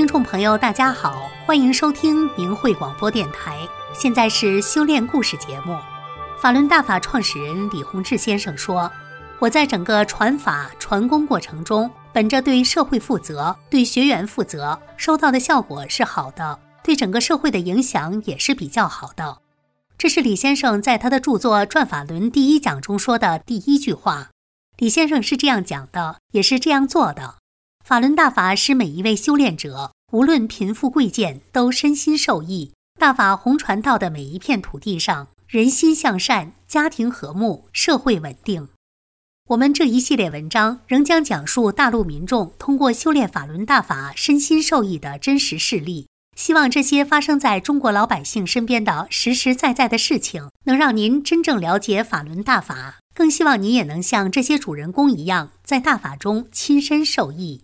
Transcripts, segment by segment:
众朋友大家好，欢迎收听明慧广播电台，现在是修炼故事节目。法轮大法创始人李洪志先生说，我在整个传法传功过程中，本着对社会负责，对学员负责，收到的效果是好的，对整个社会的影响也是比较好的。这是李先生在他的著作《转法轮》第1讲中说的第1句话。李先生是这样讲的，也是这样做的。法轮大法使每一位修炼者，无论贫富贵贱，都身心受益。大法弘传到的每一片土地上，人心向善，家庭和睦，社会稳定。我们这一系列文章仍将讲述大陆民众通过修炼法轮大法身心受益的真实事例，希望这些发生在中国老百姓身边的实实在在的事情，能让您真正了解法轮大法，更希望您也能像这些主人公一样，在大法中亲身受益。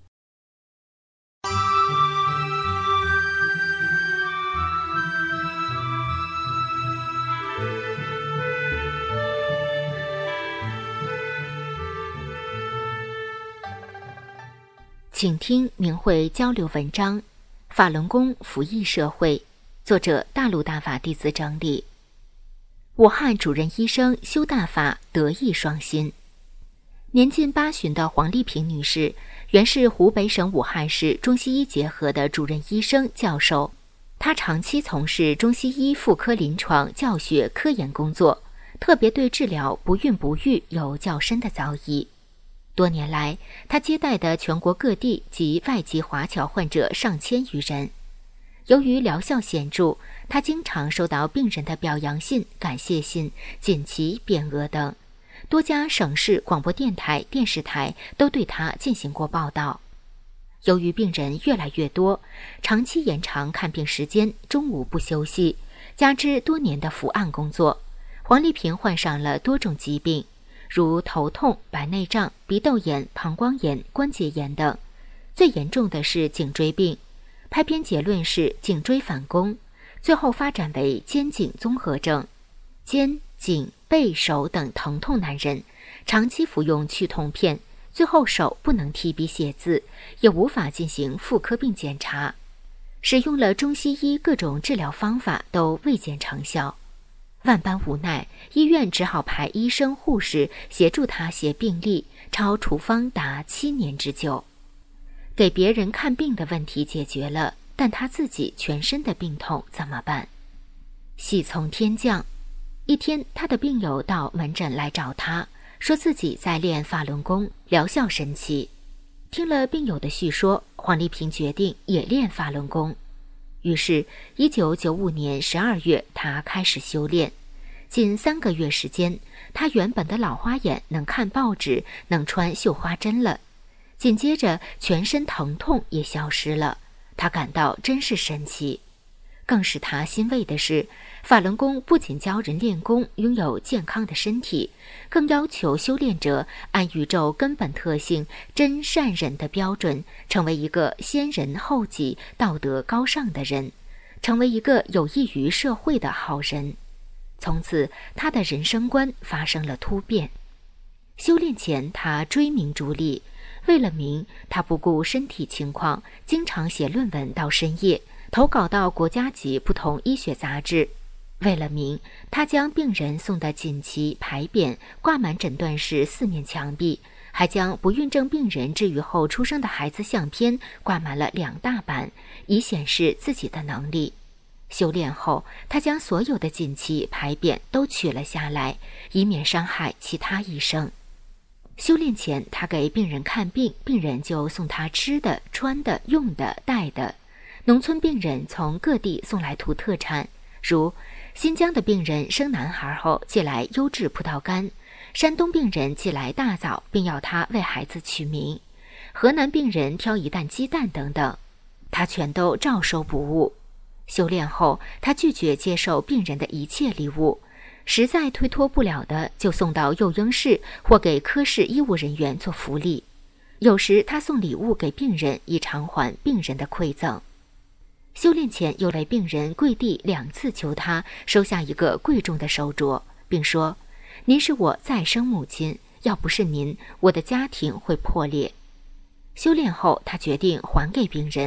请听明慧交流文章《法轮功服役社会》，作者大陆大法弟子整理。武汉主任医生修大法德艺双馨。年近80的黄丽萍女士，原是湖北省武汉市中西医结合的主任医生、教授。她长期从事中西医妇科临床教学科研工作，特别对治疗不孕不育有较深的造诣。多年来，他接待的全国各地及外籍华侨患者上千余人。由于疗效显著，他经常收到病人的表扬信、感谢信、锦旗、匾额等。多家省市广播电台、电视台都对他进行过报道。由于病人越来越多，长期延长看病时间，中午不休息，加之多年的伏案工作，黄丽萍患上了多种疾病，如头痛、白内障、鼻窦炎、膀胱炎、关节炎等，最严重的是颈椎病，拍片结论是颈椎反弓，最后发展为肩颈综合症。肩、颈、背、手等疼痛难忍，长期服用去痛片，最后手不能提笔写字，也无法进行妇科病检查，使用了中西医各种治疗方法都未见成效。万般无奈，医院只好派医生护士协助他写病历，抄处方达7年之久。给别人看病的问题解决了，但他自己全身的病痛怎么办？喜从天降，一天他的病友到门诊来找他，说自己在练法轮功，疗效神奇。听了病友的叙说，黄丽萍决定也练法轮功。于是1995年12月，他开始修炼。仅3个月时间，他原本的老花眼能看报纸，能穿绣花针了。紧接着，全身疼痛也消失了。他感到真是神奇。更使他欣慰的是，法轮功不仅教人练功拥有健康的身体，更要求修炼者按宇宙根本特性真善忍的标准，成为一个先人后己、道德高尚的人，成为一个有益于社会的好人。从此，他的人生观发生了突变。修炼前，他追名逐利，为了名，他不顾身体情况，经常写论文到深夜，投稿到国家级不同医学杂志。为了名，他将病人送的锦旗、牌匾挂满诊断室4面墙壁，还将不孕症病人治愈后出生的孩子相片挂满了2大板，以显示自己的能力。修炼后，他将所有的锦旗、牌匾都取了下来，以免伤害其他医生。修炼前，他给病人看病，病人就送他吃的、穿的、用的、戴的。农村病人从各地送来土特产，如新疆的病人生男孩后寄来优质葡萄干，山东病人寄来大枣，并要他为孩子取名，河南病人挑1担鸡蛋等等，他全都照收不误。修炼后，他拒绝接受病人的一切礼物，实在推脱不了的，就送到幼婴室或给科室医务人员做福利。有时他送礼物给病人，以偿还病人的馈赠。修炼前，有位病人跪地2次求他收下一个贵重的手镯，并说：“您是我再生母亲，要不是您，我的家庭会破裂。”修炼后，他决定还给病人，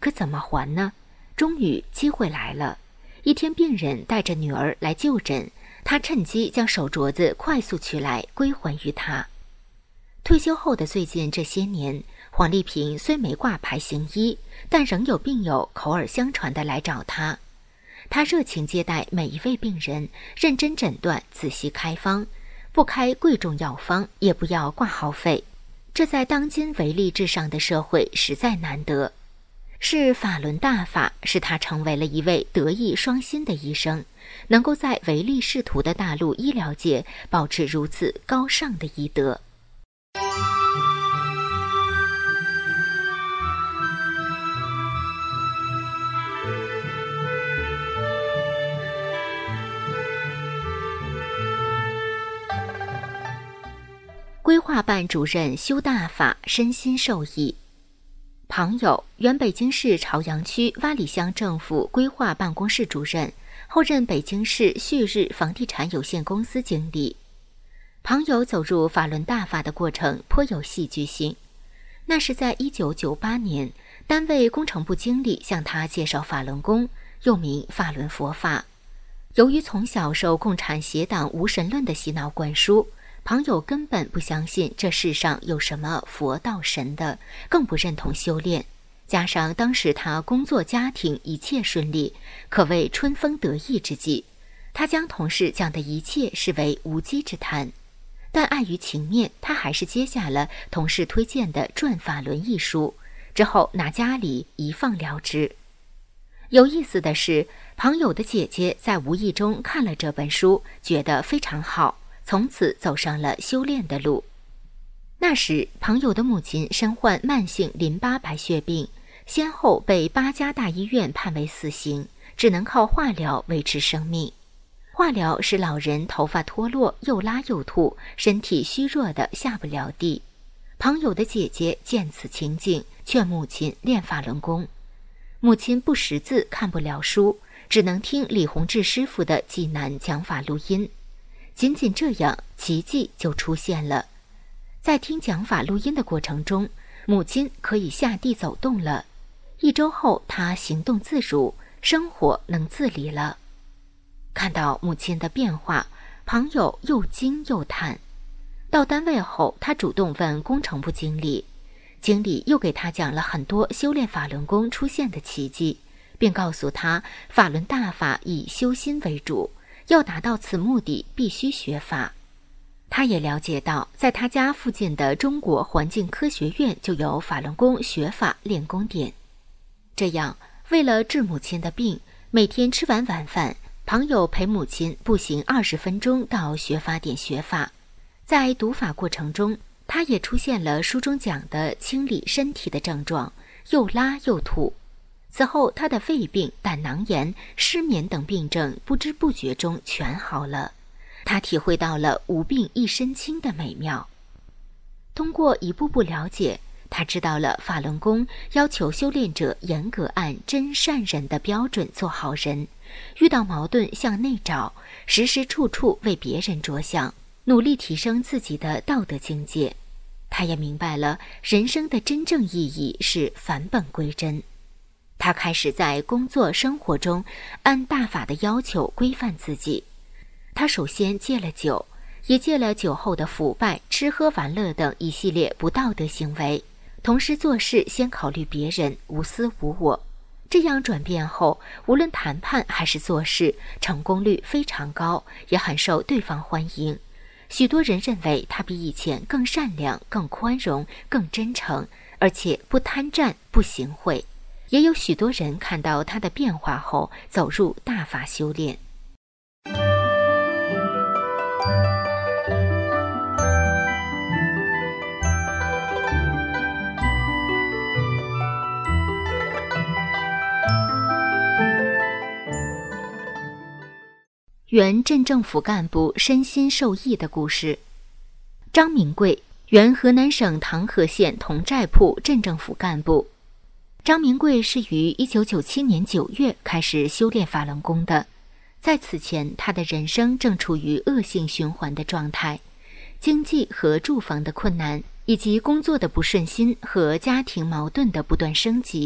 可怎么还呢？终于机会来了。一天病人带着女儿来就诊，他趁机将手镯子快速取来归还于他。退休后的最近这些年，黄丽萍虽没挂牌行医，但仍有病友口耳相传地来找他。他热情接待每一位病人，认真诊断，仔细开方，不开贵重药方，也不要挂号费。这在当今唯利至上的社会实在难得。是法轮大法使他成为了一位德艺双馨的医生，能够在唯利是图的大陆医疗界保持如此高尚的医德。规划办主任修大法身心受益。庞友，原北京市朝阳区洼里乡政府规划办公室主任，后任北京市旭日房地产有限公司经理。庞友走入法轮大法的过程颇有戏剧性。那是在1998年，单位工程部经理向他介绍法轮功，又名法轮佛法。由于从小受共产邪党无神论的洗脑灌输，庞友根本不相信这世上有什么佛道神的，更不认同修炼。加上当时他工作家庭一切顺利，可谓春风得意之际，他将同事讲的一切视为无稽之谈。但碍于情面，他还是接下了同事推荐的《转法轮》一书，之后拿家里一放了之。有意思的是，庞友的姐姐在无意中看了这本书，觉得非常好，从此走上了修炼的路。那时，庞友的母亲身患慢性淋巴白血病，先后被8家大医院判为死刑，只能靠化疗维持生命。化疗使老人头发脱落，又拉又吐，身体虚弱的下不了地。庞友的姐姐见此情景，劝母亲练法轮功。母亲不识字，看不了书，只能听李洪志师傅的济南讲法录音。仅仅这样，奇迹就出现了。在听讲法录音的过程中，母亲可以下地走动了。1周后，她行动自如，生活能自理了。看到母亲的变化，庞友又惊又叹。到单位后，他主动问工程部经理，经理又给他讲了很多修炼法轮功出现的奇迹，并告诉他法轮大法以修心为主，要达到此目的必须学法。他也了解到，在他家附近的中国环境科学院就有法轮功学法练功点。这样，为了治母亲的病，每天吃完晚饭，庞友陪母亲步行20分钟到学法点学法。在读法过程中，他也出现了书中讲的清理身体的症状，又拉又吐。此后，他的肺病、胆囊炎、失眠等病症不知不觉中全好了。他体会到了无病一身轻的美妙。通过一步步了解，他知道了法轮功要求修炼者严格按真善忍的标准做好人，遇到矛盾向内找，时时处处为别人着想，努力提升自己的道德境界。他也明白了人生的真正意义是返本归真。他开始在工作生活中按大法的要求规范自己。他首先戒了酒，也戒了酒后的腐败、吃喝玩乐等一系列不道德行为，同时做事先考虑别人，无私无我。这样转变后，无论谈判还是做事，成功率非常高，也很受对方欢迎。许多人认为他比以前更善良、更宽容、更真诚，而且不贪占、不行贿。也有许多人看到他的变化后，走入大法修炼。原镇政府干部身心受益的故事。张明贵，原河南省唐河县同寨铺镇政府干部。张明贵是于1997年9月开始修炼法轮功的。在此前，他的人生正处于恶性循环的状态，经济和住房的困难，以及工作的不顺心和家庭矛盾的不断升级，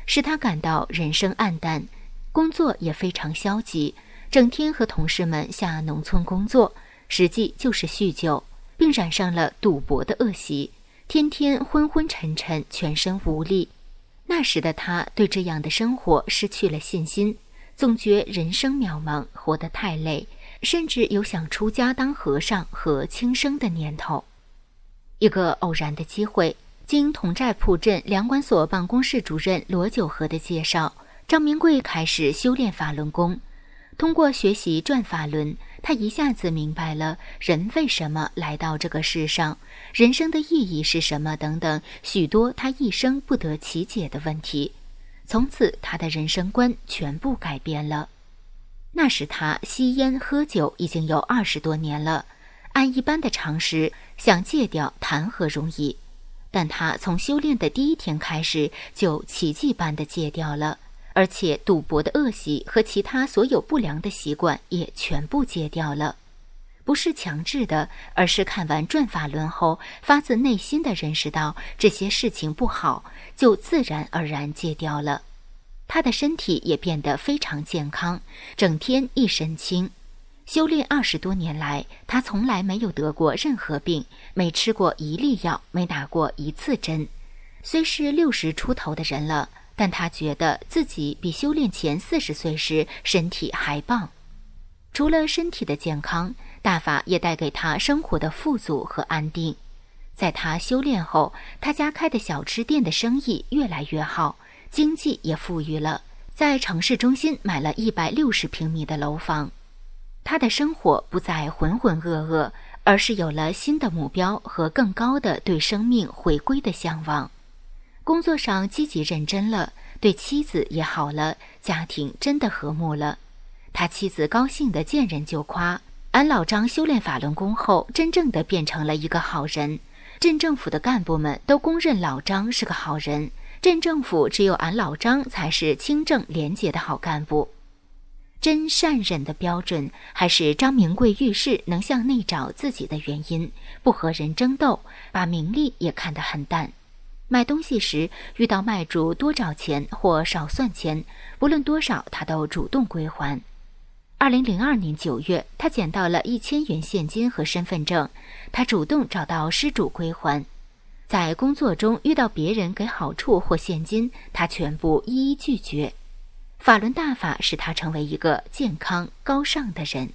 使他感到人生黯淡，工作也非常消极，整天和同事们下农村工作，实际就是酗酒，并染上了赌博的恶习，天天昏昏沉沉，全身无力。那时的他对这样的生活失去了信心，总觉人生渺茫，活得太累，甚至有想出家当和尚和轻生的念头。一个偶然的机会，经统寨铺镇粮管所办公室主任罗九和的介绍，张明贵开始修炼法轮功。通过学习转法轮，他一下子明白了人为什么来到这个世上，人生的意义是什么等等许多他一生不得其解的问题。从此他的人生观全部改变了。那时他吸烟喝酒已经有20多年了，按一般的常识，想戒掉谈何容易，但他从修炼的第一天开始就奇迹般的戒掉了，而且赌博的恶习和其他所有不良的习惯也全部戒掉了。不是强制的，而是看完转法轮后，发自内心的认识到这些事情不好，就自然而然戒掉了。他的身体也变得非常健康，整天一身轻。修炼20多年来，他从来没有得过任何病，没吃过一粒药，没打过一次针。虽是60出头的人了，但他觉得自己比修炼前40岁时身体还棒。除了身体的健康，大法也带给他生活的富足和安定。在他修炼后，他家开的小吃店的生意越来越好，经济也富裕了，在城市中心买了160平米的楼房。他的生活不再浑浑噩噩，而是有了新的目标和更高的对生命回归的向往。工作上积极认真了，对妻子也好了，家庭真的和睦了。他妻子高兴地见人就夸，俺老张修炼法轮功后，真正的变成了一个好人。镇政府的干部们都公认老张是个好人，镇政府只有俺老张才是清正廉洁的好干部。真善忍的标准，还是张明贵遇事能向内找自己的原因，不和人争斗，把名利也看得很淡。买东西时遇到卖主多找钱或少算钱，不论多少他都主动归还。2002年9月，他捡到了1000元现金和身份证，他主动找到失主归还。在工作中遇到别人给好处或现金，他全部一一拒绝。法轮大法使他成为一个健康高尚的人。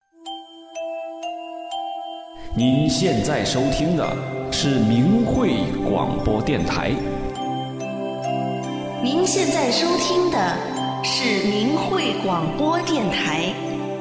您现在收听的是明慧广播电台。 您现在收听的是明慧广播电台。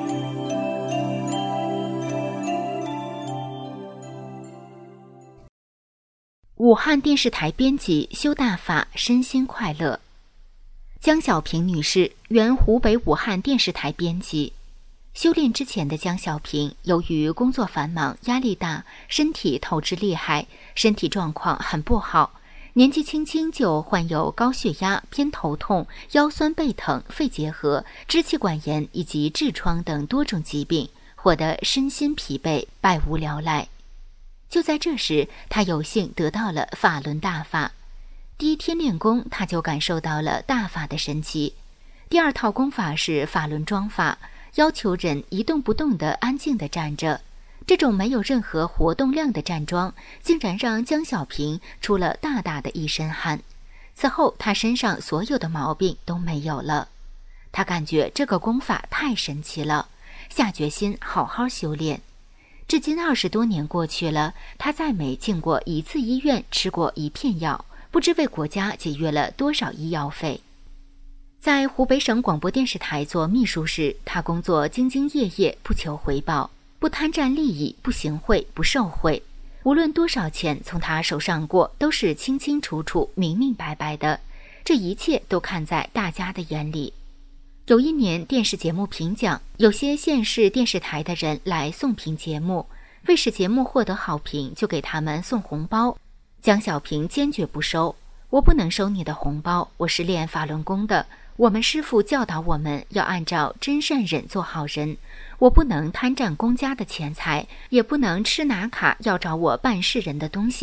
武汉电视台编辑修大法，身心快乐。江小平女士，原湖北武汉电视台编辑。修炼之前的江小平，由于工作繁忙、压力大，身体透支厉害，身体状况很不好。年纪轻轻就患有高血压、偏头痛、腰酸背疼、肺结核、支气管炎以及痔疮等多种疾病，活得身心疲惫，百无聊赖。就在这时，他有幸得到了法轮大法。第一天练功，他就感受到了大法的神奇。第二套功法是法轮桩法，要求人一动不动地安静地站着。这种没有任何活动量的站桩，竟然让江小平出了大大的一身汗。此后，他身上所有的毛病都没有了。他感觉这个功法太神奇了，下决心好好修炼。至今20多年过去了，他再没进过一次医院，吃过一片药，不知为国家节约了多少医药费。在湖北省广播电视台做秘书时，他工作兢兢业业，不求回报，不贪占利益，不行贿，不受贿。无论多少钱从他手上过，都是清清楚楚、明明白白的。这一切都看在大家的眼里。有一年电视节目评奖，有些县市电视台的人来送评节目，为使节目获得好评，就给他们送红包。江小平坚决不收，我不能收你的红包，我是练法轮功的，我们师父教导我们要按照真善忍做好人，我不能贪占公家的钱财，也不能吃拿卡要找我办事人的东西，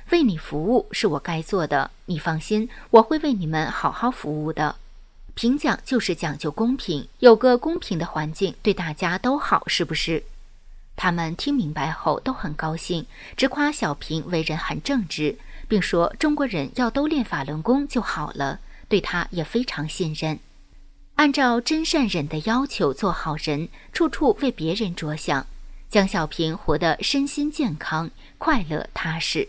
为你服务是我该做的，你放心，我会为你们好好服务的。评奖就是讲究公平，有个公平的环境，对大家都好，是不是？他们听明白后都很高兴，直夸小平为人很正直，并说中国人要都练法轮功就好了，对他也非常信任。按照真善忍的要求做好人，处处为别人着想，江小平活得身心健康、快乐踏实。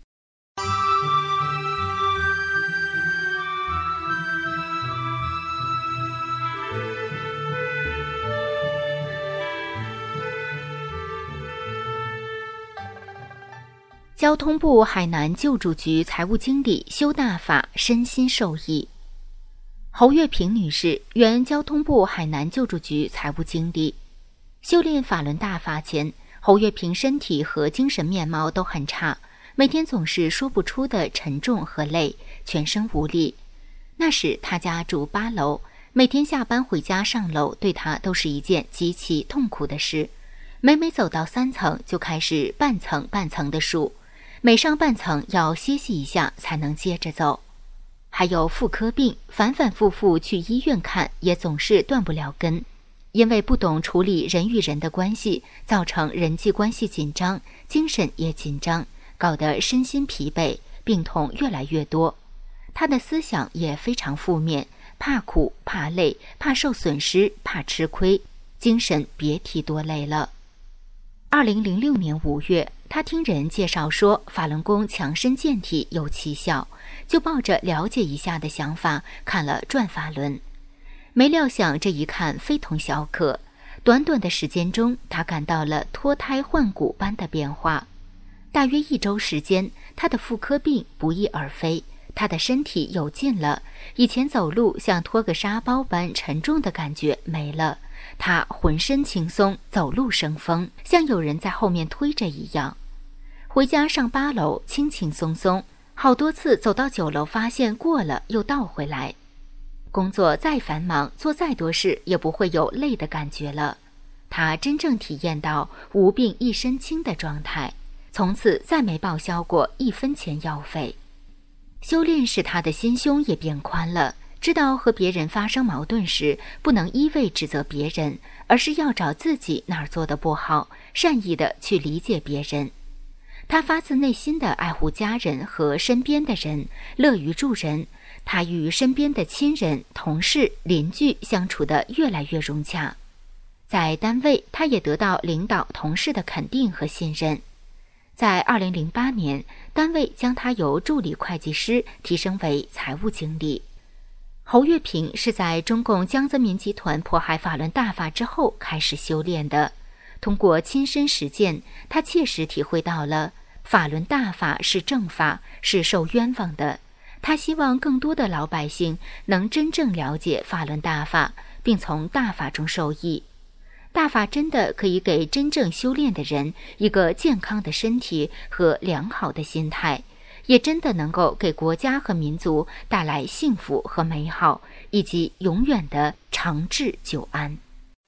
交通部海南救助局财务经理修大法，身心受益。侯月平女士，原交通部海南救助局财务经理。修炼法轮大法前，侯月平身体和精神面貌都很差，每天总是说不出的沉重和累，全身无力。那时她家住8楼，每天下班回家上楼对她都是一件极其痛苦的事。每走到3层就开始半层半层的数，每上半层要歇息一下才能接着走。还有妇科病，反反复复去医院看，也总是断不了根。因为不懂处理人与人的关系，造成人际关系紧张，精神也紧张，搞得身心疲惫，病痛越来越多。他的思想也非常负面，怕苦、怕累、怕受损失、怕吃亏，精神别提多累了。2006年5月，他听人介绍说法轮功强身健体有奇效，就抱着了解一下的想法看了《转法轮》。没料想这一看非同小可，短短的时间中，他感到了脱胎换骨般的变化。大约1周时间，他的妇科病不翼而飞，他的身体有劲了，以前走路像拖个沙包般沉重的感觉没了，他浑身轻松，走路生风，像有人在后面推着一样。回家上8楼，轻轻松松，好多次走到9楼，发现过了又倒回来。工作再繁忙，做再多事，也不会有累的感觉了。他真正体验到无病一身轻的状态，从此再没报销过1分钱药费。修炼使他的心胸也变宽了，知道和别人发生矛盾时，不能一味指责别人，而是要找自己哪儿做得不好，善意的去理解别人。他发自内心的爱护家人和身边的人，乐于助人。他与身边的亲人、同事、邻居相处得越来越融洽。在单位，他也得到领导、同事的肯定和信任。在2008年，单位将他由助理会计师提升为财务经理。侯月平是在中共江泽民集团迫害法轮大法之后开始修炼的。通过亲身实践，他切实体会到了法轮大法是正法，是受冤枉的。他希望更多的老百姓能真正了解法轮大法，并从大法中受益。大法真的可以给真正修炼的人一个健康的身体和良好的心态，也真的能够给国家和民族带来幸福和美好，以及永远的长治久安。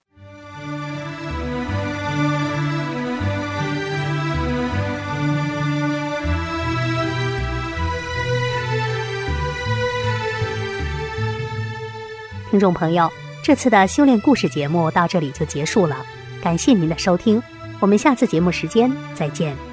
听众朋友，这次的修炼故事节目到这里就结束了，感谢您的收听，我们下次节目时间再见。